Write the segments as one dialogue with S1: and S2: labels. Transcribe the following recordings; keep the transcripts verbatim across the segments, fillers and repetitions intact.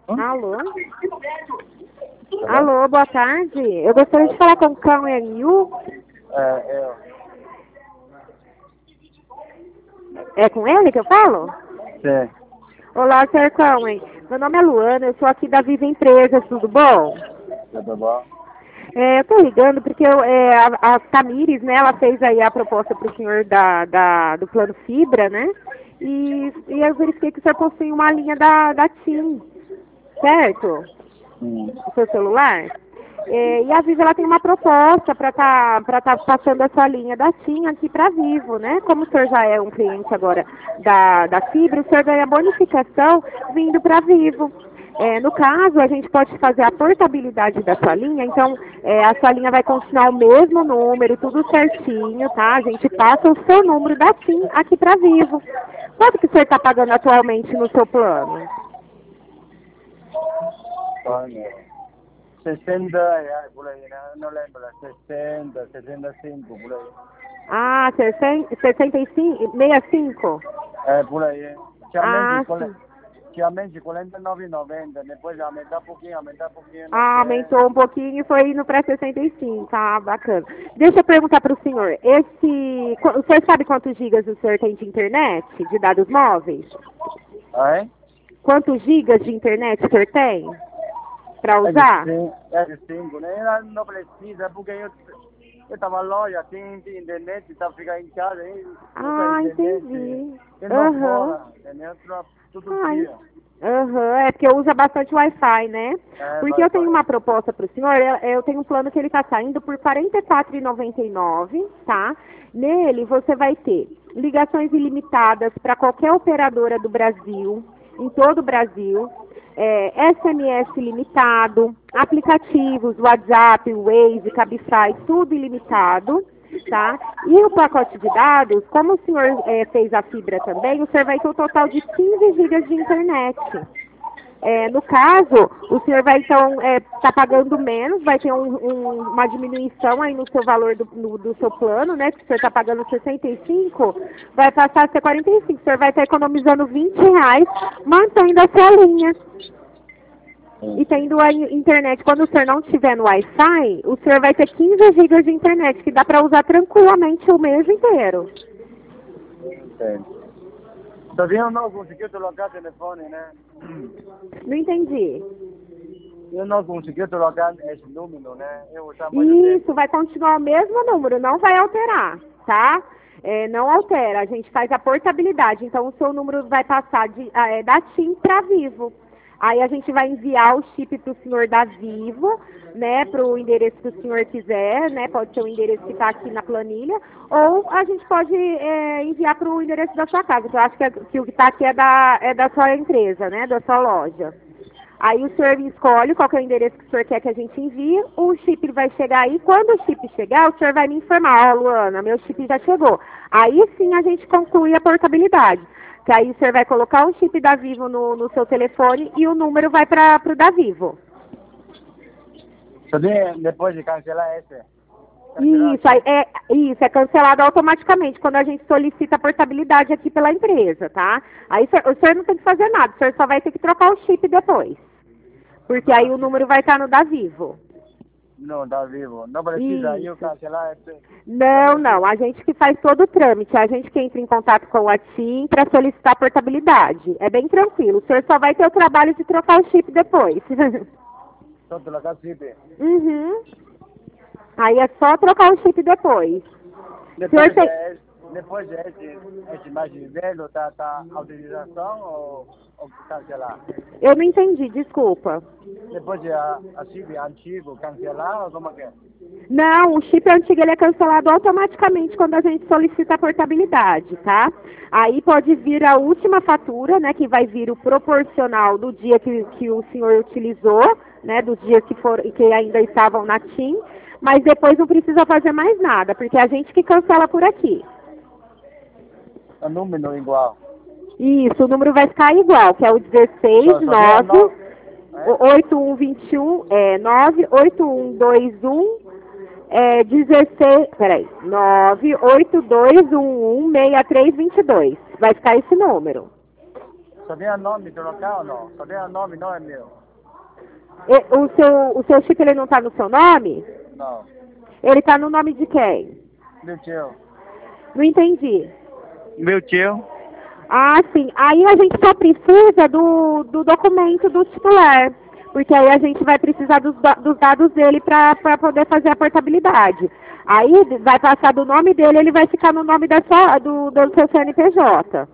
S1: Alô? Alô, boa tarde. Eu gostaria de falar com o Cão Yu.
S2: É, eu.
S1: É com ele que eu falo?
S2: Sim.
S1: Olá, senhor Cão. Meu nome é Luana, eu sou aqui da Viva Empresas, tudo bom?
S2: Tudo bom?
S1: É, eu tô ligando porque eu, é, a, a Tamires, né, ela fez aí a proposta pro senhor da, da, do plano Fibra, né? E, e eu verifiquei que o senhor possui uma linha da, da TIM, certo?
S2: Hum.
S1: O seu celular. É, e a Vivo ela tem uma proposta para estar tá, para tá passando essa linha da TIM aqui para a Vivo, né? Como o senhor já é um cliente agora da, da Fibra, o senhor ganha bonificação vindo para a Vivo. É, no caso, a gente pode fazer a portabilidade da sua linha, então é, a sua linha vai continuar o mesmo número, tudo certinho, tá? A gente passa o seu número da TIM aqui para a Vivo. Quanto que o senhor está pagando atualmente no seu plano?
S2: Olha, sessenta reais por aí, né? Não lembro, sessenta, sessenta e cinco por aí.
S1: Ah, sessenta e cinco, sessenta e cinco?
S2: É, por aí. Antigamente,
S1: Ah,
S2: quale-
S1: sim.
S2: antigamente quarenta e nove e noventa, depois aumentar um pouquinho, aumentar um pouquinho, não
S1: Ah,
S2: sei.
S1: aumentou um pouquinho e foi indo para sessenta e cinco. Ah, bacana. Deixa eu perguntar para o senhor. Esse, qu- o senhor sabe quantos gigas o senhor tem de internet, de dados móveis?
S2: Aí?
S1: Quantos gigas de internet o senhor tem para
S2: É de
S1: usar?
S2: cinco, é de cinco, né? Não não precisa, porque eu, eu tava loja, tem, tem internet, tá ficando em casa, aí usa a
S1: Ah,
S2: internet,
S1: entendi.
S2: tem não
S1: Aham.
S2: fora, entendeu? Todo todo
S1: Ai.
S2: dia.
S1: Aham, é porque usa bastante Wi-Fi, né?
S2: É,
S1: Porque
S2: vai,
S1: eu tenho
S2: vai.
S1: uma proposta para o senhor, eu, eu tenho um plano que ele está saindo por quarenta e quatro reais e noventa e nove centavos, tá? Nele você vai ter ligações ilimitadas para qualquer operadora do Brasil, em todo o Brasil, é, S M S ilimitado, aplicativos, WhatsApp, Waze, Cabify, tudo ilimitado, tá? E o pacote de dados, como o senhor eh, fez a fibra também, o senhor vai ter um total de quinze gigas de internet. É, no caso, o senhor vai então estar pagando menos, vai ter um- um- uma diminuição aí no seu valor do, no- do seu plano, né? Que o senhor está pagando sessenta e cinco, vai passar a ser quarenta e cinco. O senhor vai estar economizando vinte reais, mantendo a sua linha. E tendo a in- internet, quando o senhor não tiver no Wi-Fi, o senhor vai ter quinze gigas de internet, que dá para usar tranquilamente o mês inteiro.
S2: Entendo. Todavia eu não consegui trocar telefone, né?
S1: Não entendi.
S2: Eu não consegui trocar esse número, né? Eu usava muito
S1: Isso,
S2: tempo.
S1: vai continuar o mesmo número, não vai alterar, tá? É, não altera, a gente faz a portabilidade, então o seu número vai passar de, ah, é, da TIM para Vivo. Aí a gente vai enviar o chip para o senhor da Vivo, né, para o endereço que o senhor quiser, né, pode ser o endereço que está aqui na planilha, ou a gente pode é, enviar para o endereço da sua casa, que eu acho que, é- que o que está aqui é da, é da sua empresa, né, da sua loja. Aí o senhor escolhe qual que é o endereço que o senhor quer que a gente envie, o chip vai chegar aí. Quando o chip chegar, o senhor vai me informar, ó, Luana, meu chip já chegou. Aí sim a gente conclui a portabilidade. Que aí o senhor vai colocar o chip da Vivo no, no seu telefone e o número vai para o da Vivo.
S2: Todavia, depois de cancelar esse, cancelar
S1: Isso, aí
S2: assim,
S1: é, isso, é cancelado automaticamente quando a gente solicita a portabilidade aqui pela empresa, tá? Aí o senhor, o senhor não tem que fazer nada, o senhor só vai ter que trocar o chip depois. Porque aí o número vai estar no da Vivo.
S2: não está vivo. Não precisa eu
S1: Isso.
S2: cancelar esse. Não
S1: Não, não.
S2: precisa.
S1: A gente que faz todo o trâmite. A gente que entra em contato com a TIM para solicitar a portabilidade. É bem tranquilo. O senhor só vai ter o trabalho de trocar o chip depois.
S2: Só trocar chip.
S1: Uhum. Aí é só trocar o chip depois. O senhor
S2: Depois
S1: tem...
S2: é depois é esse, esse mais velho, tá, tá autorização ou, ou cancelar?
S1: Eu não entendi, desculpa.
S2: Depois de a, a chip antigo cancelar ou como é que é?
S1: Não, o chip antigo ele é cancelado automaticamente quando a gente solicita a portabilidade, tá? Aí pode vir a última fatura, né, que vai vir o proporcional do dia que, que o senhor utilizou, né, dos dias que, for, que ainda estavam na TIM, mas depois não precisa fazer mais nada, porque é a gente que cancela por aqui.
S2: O número igual.
S1: Isso, o número vai ficar igual, que é o dezesseis
S2: Só, só tem a
S1: nove
S2: nove, é?
S1: oito um dois um, é, nove oito um dois um, é, dezesseis, peraí, nove oito dois um um seis três dois dois. Vai ficar esse número.
S2: Só tem o nome trocar ou não? Só tem o nome, não é meu.
S1: E, o, seu, o seu chip ele não tá no seu nome?
S2: Não.
S1: Ele tá no nome de quem?
S2: Meu tio.
S1: Não entendi.
S2: Meu tio?
S1: Ah, sim. Aí a gente só precisa do, do documento do titular. Porque aí a gente vai precisar dos, da- dos dados dele para poder fazer a portabilidade. Aí vai passar do nome dele, ele vai ficar no nome da sua, do, do seu C N P J.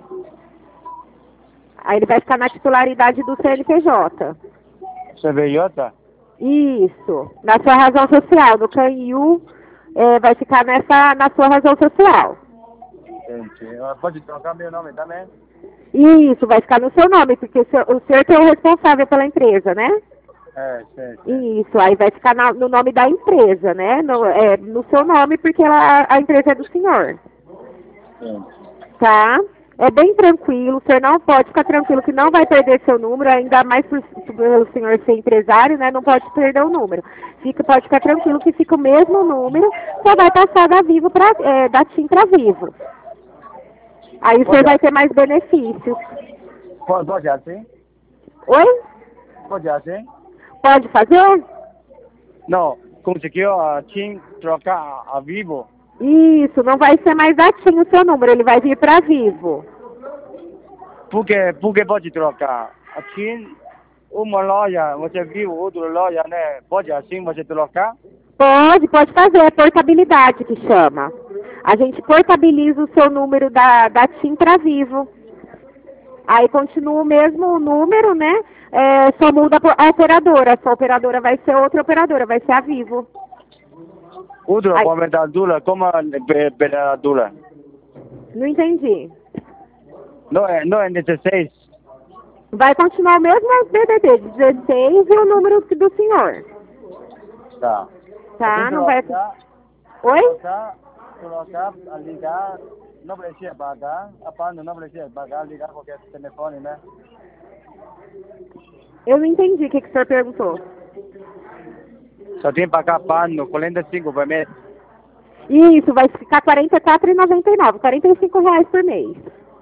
S1: Aí ele vai ficar na titularidade do C N P J.
S2: C B J?
S1: Isso. Na sua razão social. No C A N U é, vai ficar nessa, na sua razão social.
S2: Entendi. Pode trocar meu nome também?
S1: Isso, vai ficar no seu nome, porque o senhor, o senhor que é o responsável pela empresa, né?
S2: É, sim, sim.
S1: Isso, aí vai ficar na- no nome da empresa, né? No, é, no seu nome, porque ela, a empresa é do senhor.
S2: Sim.
S1: Tá? É bem tranquilo, o senhor não pode ficar tranquilo que não vai perder seu número, ainda mais por, pelo senhor ser empresário, né? Não pode perder o número. Fica, pode ficar tranquilo que fica o mesmo número, só vai passar da Vivo pra, é, da TIM para Vivo. Aí o senhor vai ter mais benefícios.
S2: Pode, pode assim?
S1: Oi?
S2: Pode assim?
S1: Pode fazer?
S2: Não, conseguiu a TIM trocar a Vivo?
S1: Isso, não vai ser mais da TIM o seu número, ele vai vir para Vivo.
S2: Por que, por que pode trocar? A TIM, uma loja, você viu outra loja, né? Pode assim você trocar?
S1: Pode, pode fazer, é portabilidade que chama. A gente portabiliza o seu número da, da TIM para Vivo. Aí continua o mesmo número, né? É, só muda a operadora. Sua operadora vai ser outra operadora, vai ser a Vivo.
S2: Outra
S1: Ai.
S2: operadora, como a operadora?
S1: Não entendi.
S2: Não é, não é dezesseis?
S1: Vai continuar o mesmo D D D, dezesseis e o número do senhor.
S2: Tá.
S1: Tá, não vai...
S2: Trocar,
S1: Oi?
S2: trocar, trocar, ligar, não precisa pagar, a pano não precisa pagar, ligar qualquer telefone, né?
S1: Eu não entendi o que, que o senhor perguntou.
S2: Só tem que pagar pano, quarenta e cinco por mês.
S1: Isso, vai ficar quarenta e quatro reais e noventa e nove centavos, quarenta e cinco reais por mês.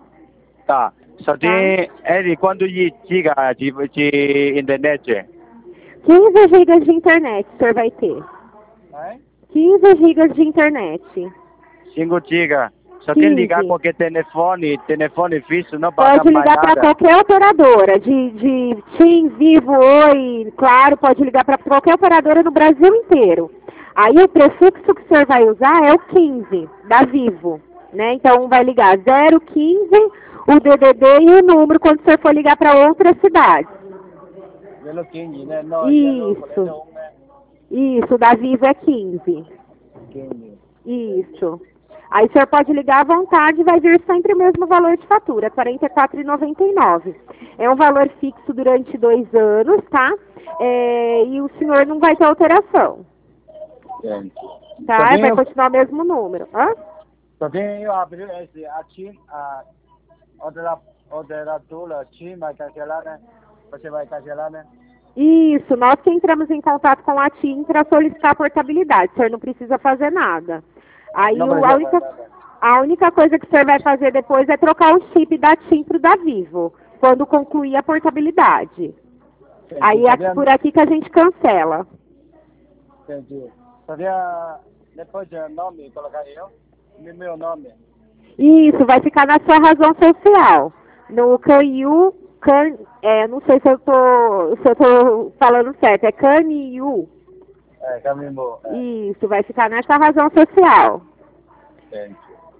S2: Tá. Só tem ele quanto de giga de, de internet?
S1: quinze gigas de internet o senhor vai ter.
S2: É?
S1: quinze gigas de internet.
S2: cinco gigas. Só tem que ligar
S1: quinze.
S2: qualquer telefone, telefone fixo, não pagar
S1: Pode
S2: mais
S1: ligar para
S2: nada.
S1: qualquer operadora, de, de TIM, Vivo, Oi, claro, pode ligar para qualquer operadora no Brasil inteiro. Aí o prefixo que o senhor vai usar é o quinze, da Vivo, né? Então vai ligar zero quinze, o D D D e o número quando o senhor for ligar para outra cidade.
S2: zero quinze, né? Não,
S1: Isso.
S2: zero quarenta e um, né?
S1: Isso, da Vivo é quinze.
S2: quinze.
S1: Isso. Aí o senhor pode ligar à vontade e vai vir sempre o mesmo valor de fatura, quarenta e quatro reais e noventa e nove centavos. É um valor fixo durante dois anos, tá? É, e o senhor não vai ter alteração,
S2: Gente.
S1: tá?
S2: Só tem
S1: Vai
S2: eu-
S1: continuar o mesmo número. Hã?
S2: Só tem eu abrir esse, a TIM, a outra, operadora TIM vai cancelar, né? Você vai cancelar, né?
S1: Isso, nós que entramos em contato com a TIM para solicitar a portabilidade. O senhor não precisa fazer nada. Aí
S2: Não
S1: o- a,
S2: precisa
S1: única,
S2: fazer nada.
S1: a única coisa que o senhor vai fazer depois é trocar o chip da TIM para o da Vivo, quando concluir a portabilidade.
S2: Entendi.
S1: Aí é
S2: Sabia-
S1: por aqui que a gente cancela.
S2: Entendi. Sabia, depois de nome, colocar eu, meu- meu nome.
S1: Isso, vai ficar na sua razão social. No C A N U, can, é, não sei se eu tô, se eu tô falando certo, é C A N U.
S2: É, caminho. É,
S1: Isso, vai ficar nessa razão social.
S2: entendi.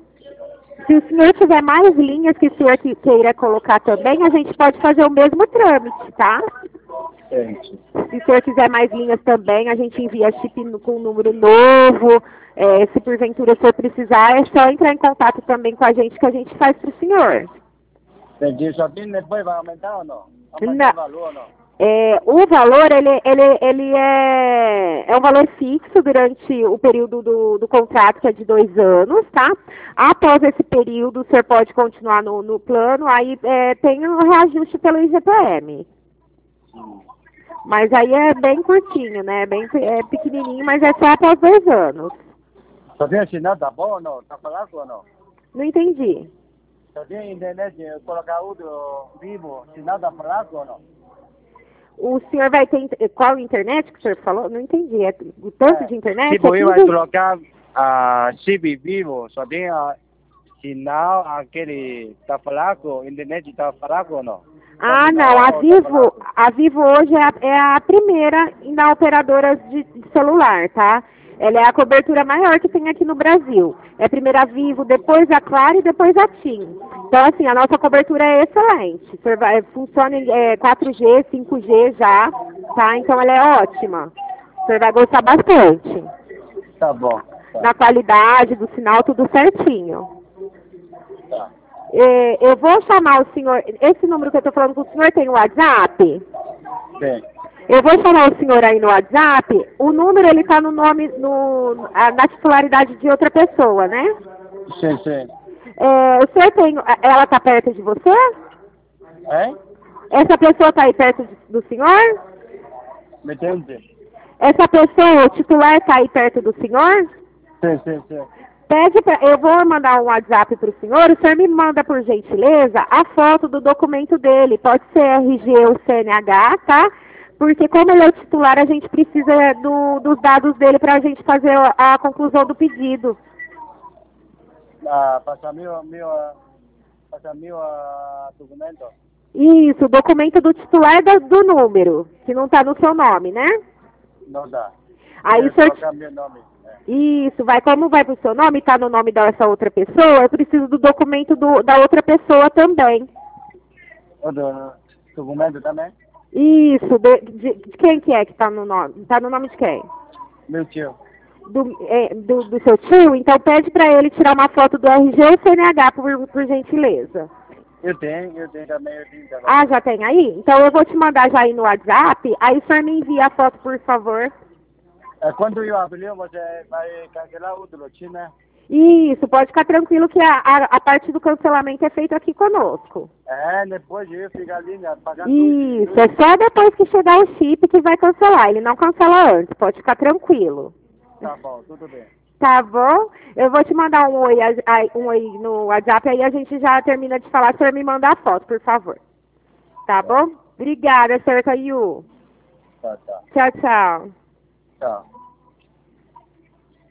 S1: Se o senhor tiver mais linhas que o senhor que- queira colocar também, a gente pode fazer o mesmo trâmite, tá?
S2: Entendi.
S1: Se o senhor quiser mais linhas também, a gente envia chip no- com um número novo. É, se porventura o senhor precisar, é só entrar em contato também com a gente que a gente faz para o senhor.
S2: Entendi. Só tem depois vai aumentar ou não?
S1: Não.
S2: Aumentar o valor ou não?
S1: É, o valor, ele, ele, ele é, é um valor fixo durante o período do, do contrato, que é de dois anos, tá? Após esse período, o senhor pode continuar no, no plano, aí é, tem um reajuste pelo I G P M. Mas aí é bem curtinho, né? Bem, é pequenininho, mas é só após dois anos.
S2: Só tem sinal, tá bom ou não? Tá fraco ou não?
S1: Não entendi.
S2: Só tem internet, colocar outro vivo, sinal da fraco ou não?
S1: O senhor vai ter... int- Qual internet que o senhor falou? Não entendi. É o tanto de internet?
S2: Tipo,
S1: é
S2: eu vai
S1: tudo-
S2: trocar a chip vivo, só tem a sinal, aquele tá fraco, internet tá fraco ou não?
S1: Ah, não. A Vivo, a Vivo hoje é a, é a primeira na operadora de, de celular, tá? Ela é a cobertura maior que tem aqui no Brasil. É primeiro a Vivo, depois a Claro e depois a TIM. Então, assim, a nossa cobertura é excelente. O senhor vai- Funciona em é, quatro G, cinco G já, tá? Então, ela é ótima. O senhor vai gostar bastante.
S2: Tá bom. Tá,
S1: Na qualidade do sinal, tudo certinho.
S2: tá.
S1: É, eu vou chamar o senhor... Esse número que eu estou falando com o senhor tem o WhatsApp?
S2: Sim.
S1: Eu vou chamar o senhor aí no WhatsApp. O número, ele tá no nome, no, a- na titularidade de outra pessoa, né?
S2: Sim, sim.
S1: É, o senhor tem... Ela tá perto de você?
S2: Hein?
S1: Essa pessoa tá aí perto de- do senhor?
S2: Me entende?
S1: Essa pessoa, o titular tá aí perto do senhor?
S2: Sim, sim, sim.
S1: Pede pra... Eu vou mandar um WhatsApp pro senhor. O senhor me manda, por gentileza, a foto do documento dele. Pode ser R G ou C N H, tá? Porque como ele é o titular, a gente precisa do- dos dados dele para a gente fazer a, a conclusão do pedido.
S2: Ah, passa meu, meu, passa meu ah, documento.
S1: Isso, o documento do titular da- do número, que não está no seu nome, né?
S2: Não dá.
S1: Aí
S2: Eu
S1: o senhor...
S2: trocar meu nome. É.
S1: Isso, vai, como vai pro seu nome, está no nome dessa outra pessoa, eu preciso do documento do- da outra pessoa também.
S2: Outro documento também?
S1: Isso, de, de- de quem que é que está no nome? Está no nome de quem?
S2: Meu tio.
S1: Do, é, do, do seu tio? Então pede para ele tirar uma foto do R G ou C N H, por, por gentileza.
S2: Eu tenho, eu tenho também, eu tenho também.
S1: Ah, já tem aí? Então eu vou te mandar já aí no WhatsApp, aí o senhor me envia a foto, por favor.
S2: É, quando eu abrir, você vai cancelar o lote, né?
S1: Isso, pode ficar tranquilo que a, a, a parte do cancelamento é feita aqui conosco.
S2: É, depois eu fico ali, né, pagando
S1: Isso,
S2: tudo.
S1: é só depois que chegar o chip que vai cancelar, ele não cancela antes, pode ficar tranquilo.
S2: Tá bom, tudo bem.
S1: Tá bom? Eu vou te mandar um oi, a- a- um oi no WhatsApp, aí a gente já termina de falar, o senhor me manda a foto, por favor. Tá bom? Obrigada, senhor Caiu.
S2: Tá, tá.
S1: Tchau, tchau.
S2: Tchau.